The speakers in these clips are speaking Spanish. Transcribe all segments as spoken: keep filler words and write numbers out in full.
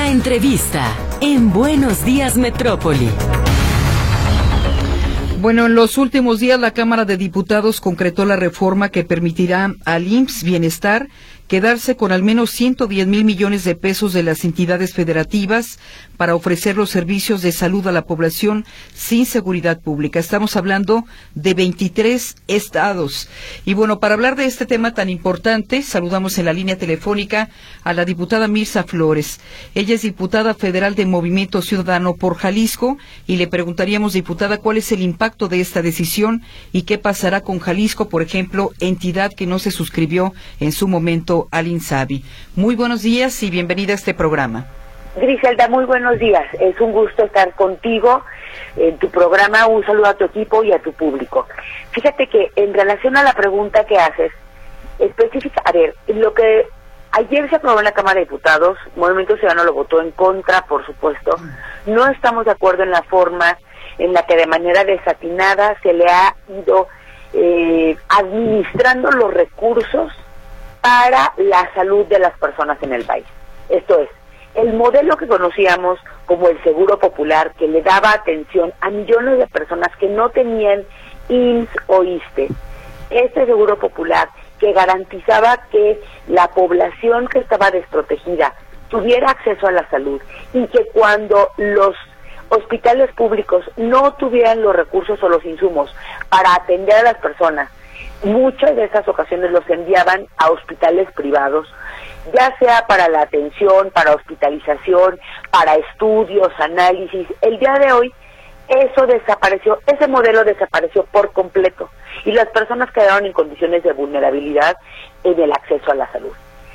La entrevista en Buenos Días Metrópoli. Bueno, en los últimos días la Cámara de Diputados concretó la reforma que permitirá al I M S S Bienestar quedarse con al menos ciento diez mil millones de pesos de las entidades federativas para ofrecer los servicios de salud a la población sin seguridad pública. Estamos hablando de veintitrés estados. Y bueno, para hablar de este tema tan importante, saludamos en la línea telefónica a la diputada Mirza Flores. Ella es diputada federal de Movimiento Ciudadano por Jalisco y le preguntaríamos, diputada, ¿cuál es el impacto de esta decisión y qué pasará con Jalisco, por ejemplo, entidad que no se suscribió en su momento al INSABI? Muy buenos días y bienvenida a este programa. Griselda, muy buenos días. Es un gusto estar contigo en tu programa. Un saludo a tu equipo y a tu público. Fíjate que en relación a la pregunta que haces, específica, a ver, lo que ayer se aprobó en la Cámara de Diputados, Movimiento Ciudadano lo votó en contra, por supuesto. No estamos de acuerdo en la forma en la que de manera desatinada se le ha ido eh, administrando los recursos para la salud de las personas en el país. Esto es, el modelo que conocíamos como el Seguro Popular, que le daba atención a millones de personas que no tenían I M S S o ISSSTE, este Seguro Popular que garantizaba que la población que estaba desprotegida tuviera acceso a la salud y que cuando los hospitales públicos no tuvieran los recursos o los insumos para atender a las personas, muchas de esas ocasiones los enviaban a hospitales privados, ya sea para la atención, para hospitalización, para estudios, análisis. El día de hoy eso desapareció, ese modelo desapareció por completo y las personas quedaron en condiciones de vulnerabilidad en el acceso a la salud.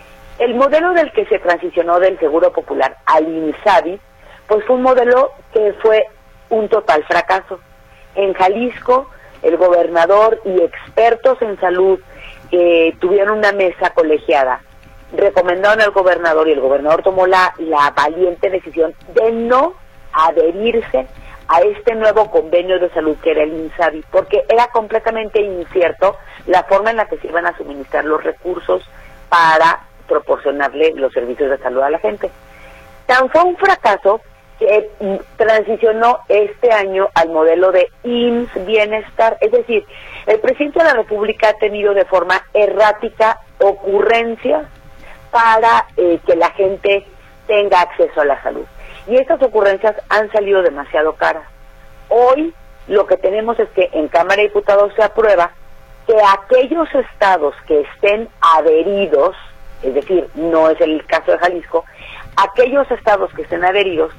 El modelo del que se transicionó del Seguro Popular al INSABI, pues fue un modelo que fue un total fracaso. En Jalisco, el gobernador y expertos en salud que eh, tuvieron una mesa colegiada, recomendaron al gobernador y el gobernador tomó la, la valiente decisión de no adherirse a este nuevo convenio de salud que era el INSABI, porque era completamente incierto la forma en la que se iban a suministrar los recursos para proporcionarle los servicios de salud a la gente. Tan fue un fracaso que transicionó este año al modelo de I M S S Bienestar, es decir, el presidente de la República ha tenido de forma errática ocurrencias para eh, que la gente tenga acceso a la salud. Y estas ocurrencias han salido demasiado caras. Hoy lo que tenemos es que en Cámara de Diputados se aprueba que aquellos estados que estén adheridos, es decir, no es el caso de Jalisco, aquellos estados que estén adheridos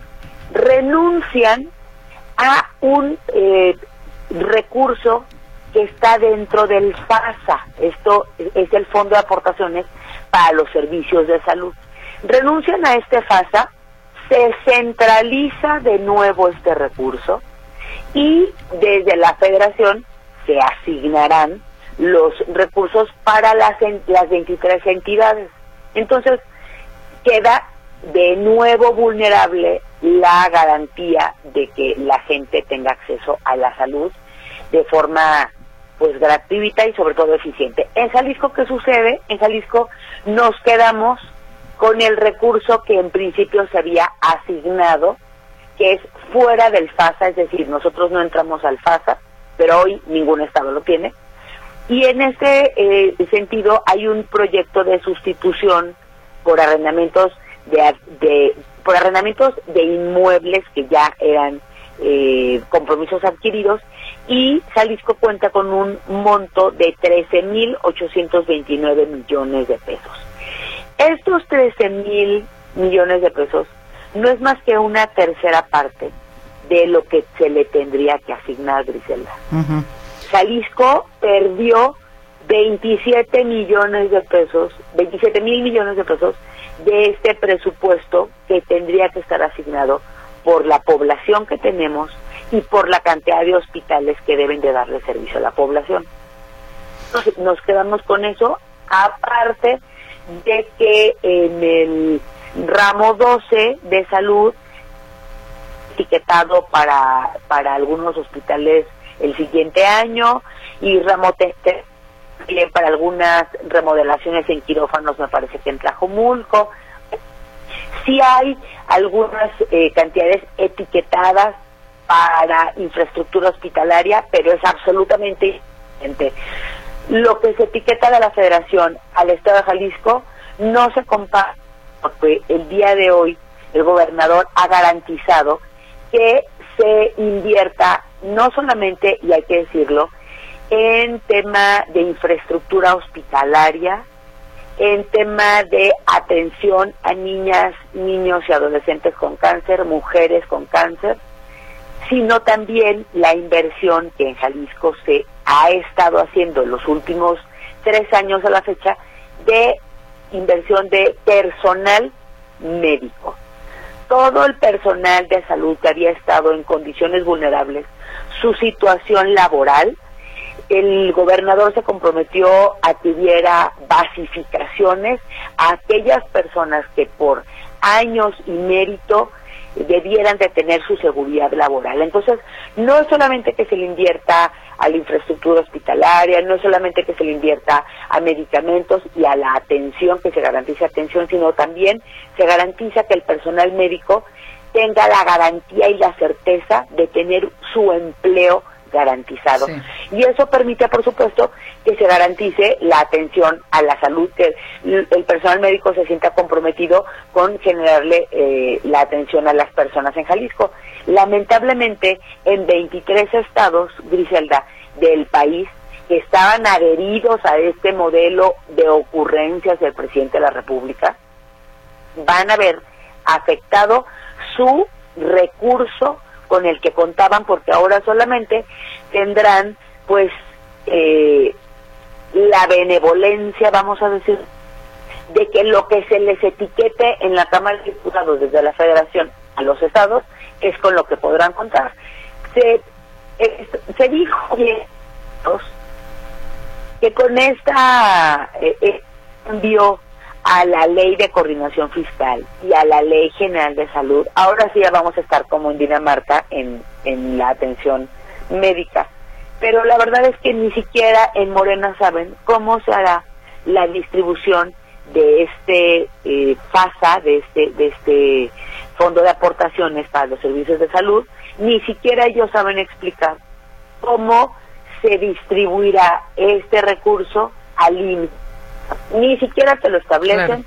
renuncian a un eh, recurso que está dentro del FASA. Esto es el Fondo de Aportaciones para los Servicios de Salud. Renuncian a este FASA, se centraliza de nuevo este recurso y desde la Federación se asignarán los recursos para las, las veintitrés entidades. Entonces queda de nuevo vulnerable la garantía de que la gente tenga acceso a la salud de forma pues gratuita y sobre todo eficiente. En Jalisco, ¿qué sucede? En Jalisco nos quedamos con el recurso que en principio se había asignado, que es fuera del FASA, es decir, nosotros no entramos al FASA, pero hoy ningún estado lo tiene. Y en este eh, sentido hay un proyecto de sustitución por arrendamientos de, de por arrendamientos de inmuebles que ya eran eh, compromisos adquiridos, y Jalisco cuenta con un monto de trece mil ochocientos veintinueve millones de pesos. Estos trece mil millones de pesos no es más que una tercera parte de lo que se le tendría que asignar, Griselda. Uh-huh. Jalisco perdió veintisiete millones de pesos, veintisiete mil millones de pesos de este presupuesto que tendría que estar asignado por la población que tenemos y por la cantidad de hospitales que deben de darle servicio a la población. Entonces, nos quedamos con eso, aparte de que en el ramo doce de salud, etiquetado para, para algunos hospitales el siguiente año, y ramo teste para algunas remodelaciones en quirófanos, me parece que en Tlajomulco. Sí hay algunas eh, cantidades etiquetadas para infraestructura hospitalaria, pero es absolutamente diferente. Lo que se etiqueta de la Federación al Estado de Jalisco no se compara, porque el día de hoy el gobernador ha garantizado que se invierta no solamente, y hay que decirlo, en tema de infraestructura hospitalaria, en tema de atención a niñas, niños y adolescentes con cáncer, mujeres con cáncer, sino también la inversión que en Jalisco se ha estado haciendo en los últimos tres años a la fecha de inversión de personal médico. Todo el personal de salud que había estado en condiciones vulnerables, su situación laboral, el gobernador se comprometió a que hubiera basificaciones a aquellas personas que por años y mérito debieran de tener su seguridad laboral. Entonces, no es solamente que se le invierta a la infraestructura hospitalaria, no es solamente que se le invierta a medicamentos y a la atención, que se garantice atención, sino también se garantiza que el personal médico tenga la garantía y la certeza de tener su empleo garantizado. Sí. Y eso permite, por supuesto, que se garantice la atención a la salud, que el personal médico se sienta comprometido con generarle eh, la atención a las personas en Jalisco. Lamentablemente, en veintitrés estados, Griselda, del país, que estaban adheridos a este modelo de ocurrencias del presidente de la República, van a ver afectado su recurso con el que contaban, porque ahora solamente tendrán pues eh, la benevolencia, vamos a decir, de que lo que se les etiquete en la Cámara de Diputados desde la Federación a los estados es con lo que podrán contar. Se, eh, se dijo que con esta eh, eh, cambio a la Ley de Coordinación Fiscal y a la Ley General de Salud, ahora sí ya vamos a estar como en Dinamarca en, en la atención médica. Pero la verdad es que ni siquiera en Morena saben cómo se hará la distribución de este eh, FASA, de este, de este Fondo de Aportaciones para los Servicios de Salud, ni siquiera ellos saben explicar cómo se distribuirá este recurso al I M S S. Ni siquiera te lo establecen, claro,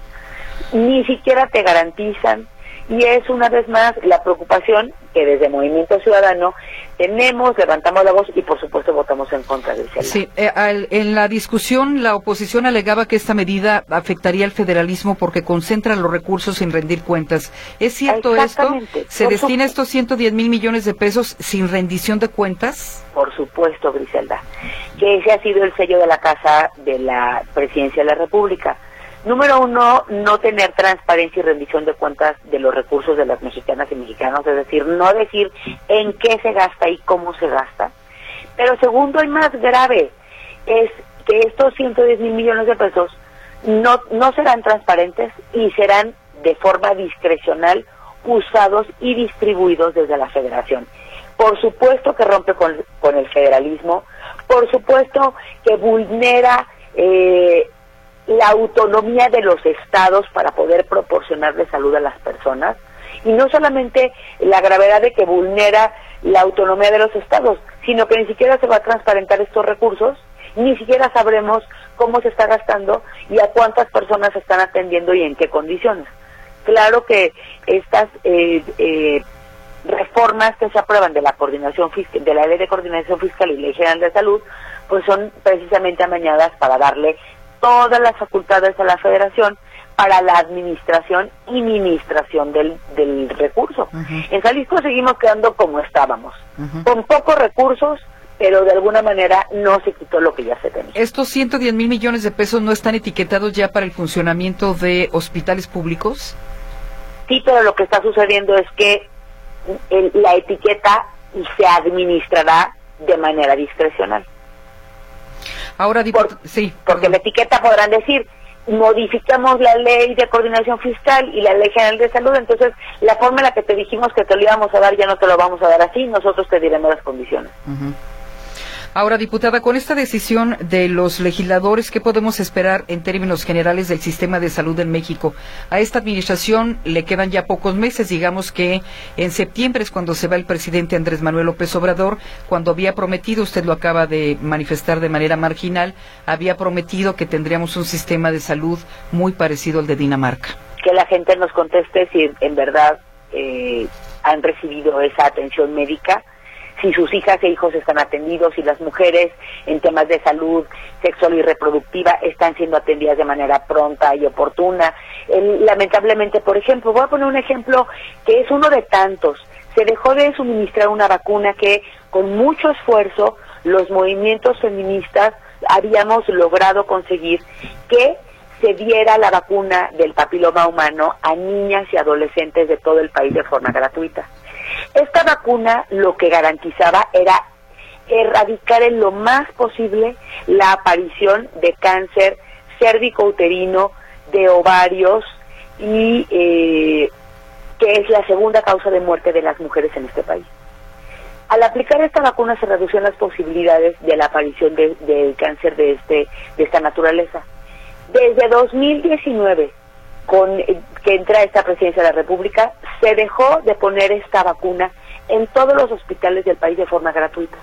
ni siquiera te garantizan, y es una vez más la preocupación que desde Movimiento Ciudadano tenemos, levantamos la voz y por supuesto votamos en contra de ese. Sí, eh, al, en la discusión la oposición alegaba que esta medida afectaría al federalismo porque concentra los recursos sin rendir cuentas. ¿Es cierto esto? ¿Se por destina estos ciento diez mil millones de pesos sin rendición de cuentas? Por supuesto, Griselda, que ese ha sido el sello de la casa de la Presidencia de la República. Número uno, no tener transparencia y rendición de cuentas de los recursos de las mexicanas y mexicanos, es decir, no decir en qué se gasta y cómo se gasta. Pero segundo y más grave, es que estos ciento diez mil millones de pesos no, no serán transparentes y serán de forma discrecional usados y distribuidos desde la Federación. Por supuesto que rompe con, con el federalismo, por supuesto que vulnera eh, la autonomía de los estados para poder proporcionarle salud a las personas, y no solamente la gravedad de que vulnera la autonomía de los estados, sino que ni siquiera se va a transparentar estos recursos, ni siquiera sabremos cómo se está gastando y a cuántas personas se están atendiendo y en qué condiciones. Claro que estas eh, eh, reformas que se aprueban de la coordinación fiscal, de la Ley de Coordinación Fiscal y Ley General de Salud, pues son precisamente amañadas para darle todas las facultades a la Federación para la administración y ministración del, del recurso. Uh-huh. En Jalisco seguimos quedando como estábamos, uh-huh, con pocos recursos, pero de alguna manera no se quitó lo que ya se tenía. ¿Estos ciento diez mil millones de pesos no están etiquetados ya para el funcionamiento de hospitales públicos? Sí, pero lo que está sucediendo es que el, la etiqueta se administrará de manera discrecional. Ahora, diput- Por, sí, porque la etiqueta podrán decir, modificamos la Ley de Coordinación Fiscal y la Ley General de Salud, entonces la forma en la que te dijimos que te lo íbamos a dar ya no te lo vamos a dar así, nosotros te diremos las condiciones. Uh-huh. Ahora, diputada, con esta decisión de los legisladores, ¿qué podemos esperar en términos generales del sistema de salud en México? A esta administración le quedan ya pocos meses, digamos que en septiembre es cuando se va el presidente Andrés Manuel López Obrador, cuando había prometido, usted lo acaba de manifestar de manera marginal, había prometido que tendríamos un sistema de salud muy parecido al de Dinamarca. Que la gente nos conteste si en verdad eh, han recibido esa atención médica, si sus hijas e hijos están atendidos, si las mujeres en temas de salud sexual y reproductiva están siendo atendidas de manera pronta y oportuna. El, lamentablemente, por ejemplo, voy a poner un ejemplo que es uno de tantos. Se dejó de suministrar una vacuna que con mucho esfuerzo los movimientos feministas habíamos logrado conseguir que se diera la vacuna del papiloma humano a niñas y adolescentes de todo el país de forma gratuita. Esta vacuna lo que garantizaba era erradicar en lo más posible la aparición de cáncer cérvico-uterino, de ovarios y eh, que es la segunda causa de muerte de las mujeres en este país. Al aplicar esta vacuna se reducían las posibilidades de la aparición de, de cáncer de este de esta naturaleza. Desde dos mil diecinueve, con eh, que entra esta presidencia de la República, se dejó de poner esta vacuna en todos los hospitales del país de forma gratuita.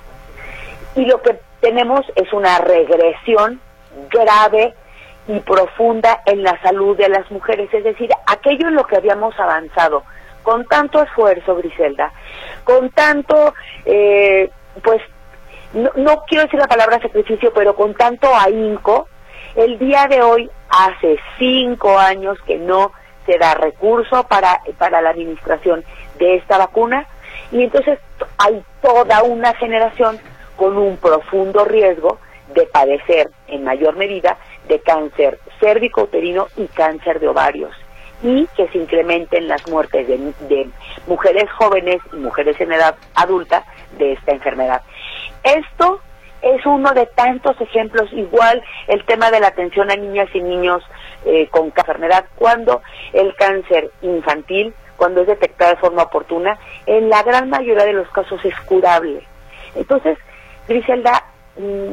Y lo que tenemos es una regresión grave y profunda en la salud de las mujeres, es decir, aquello en lo que habíamos avanzado con tanto esfuerzo, Griselda, con tanto, eh, pues, no, no quiero decir la palabra sacrificio, pero con tanto ahínco. El día de hoy, hace cinco años que no se da recurso para, para la administración de esta vacuna, y entonces hay toda una generación con un profundo riesgo de padecer en mayor medida de cáncer cérvico-uterino y cáncer de ovarios, y que se incrementen las muertes de, de mujeres jóvenes y mujeres en edad adulta de esta enfermedad. Esto es uno de tantos ejemplos, igual el tema de la atención a niñas y niños eh, con enfermedad, cuando el cáncer infantil, cuando es detectado de forma oportuna, en la gran mayoría de los casos es curable. Entonces, Griselda, mmm,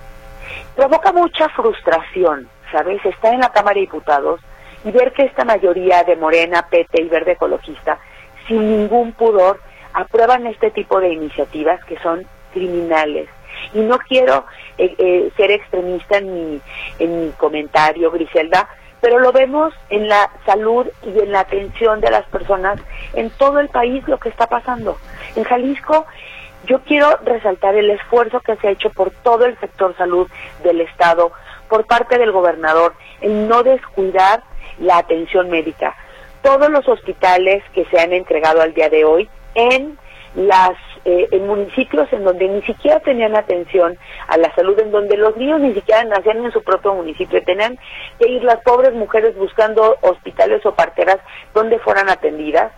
provoca mucha frustración, ¿sabes? Estar en la Cámara de Diputados y ver que esta mayoría de Morena, P T y Verde Ecologista, sin ningún pudor, aprueban este tipo de iniciativas que son criminales. Y no quiero eh, eh, ser extremista en mi, en mi comentario, Griselda, pero lo vemos en la salud y en la atención de las personas en todo el país, lo que está pasando. En Jalisco, yo quiero resaltar el esfuerzo que se ha hecho por todo el sector salud del Estado, por parte del gobernador, en no descuidar la atención médica. Todos los hospitales que se han entregado al día de hoy en las eh, en municipios en donde ni siquiera tenían atención a la salud, en donde los niños ni siquiera nacían en su propio municipio, tenían que ir las pobres mujeres buscando hospitales o parteras donde fueran atendidas.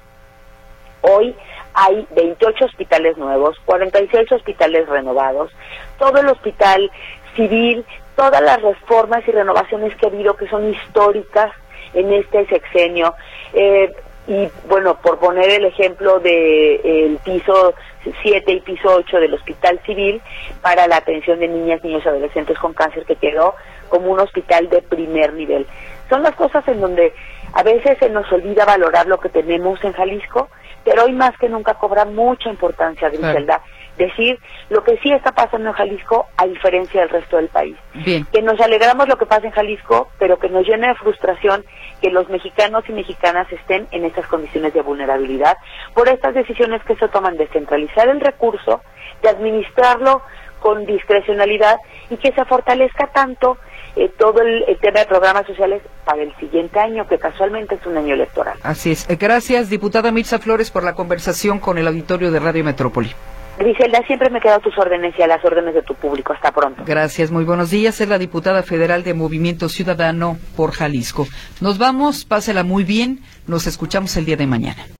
Hoy hay veintiocho hospitales nuevos, cuarenta y seis hospitales renovados, todo el hospital civil, todas las reformas y renovaciones que ha habido, que son históricas en este sexenio. Eh, y bueno, por poner el ejemplo de eh, el piso siete y piso ocho del Hospital Civil para la atención de niñas, niños y adolescentes con cáncer, que quedó como un hospital de primer nivel. Son las cosas en donde a veces se nos olvida valorar lo que tenemos en Jalisco, pero hoy más que nunca cobra mucha importancia, Griselda, claro, decir lo que sí está pasando en Jalisco a diferencia del resto del país. Bien. Que nos alegramos lo que pasa en Jalisco, pero que nos llena de frustración que los mexicanos y mexicanas estén en estas condiciones de vulnerabilidad por estas decisiones que se toman de centralizar el recurso, de administrarlo con discrecionalidad y que se fortalezca tanto eh, todo el, el tema de programas sociales para el siguiente año, que casualmente es un año electoral. Así es. Gracias, diputada Mirza Flores, por la conversación con el auditorio de Radio Metrópoli. Griselda, siempre me quedo a tus órdenes y a las órdenes de tu público. Hasta pronto. Gracias, muy buenos días. Es la diputada federal de Movimiento Ciudadano por Jalisco. Nos vamos, pásela muy bien. Nos escuchamos el día de mañana.